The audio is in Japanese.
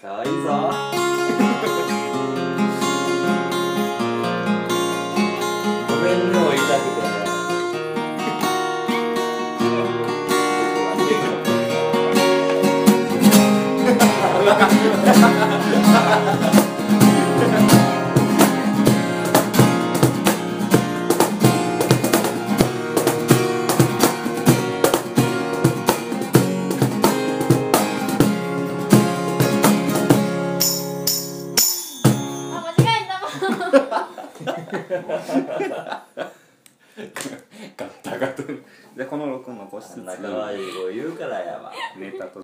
かわいいぞ。ごめんね、追いたくて。 ガッタガタでこの録音残しつつ仲悪い子言うからやわ。 ネタと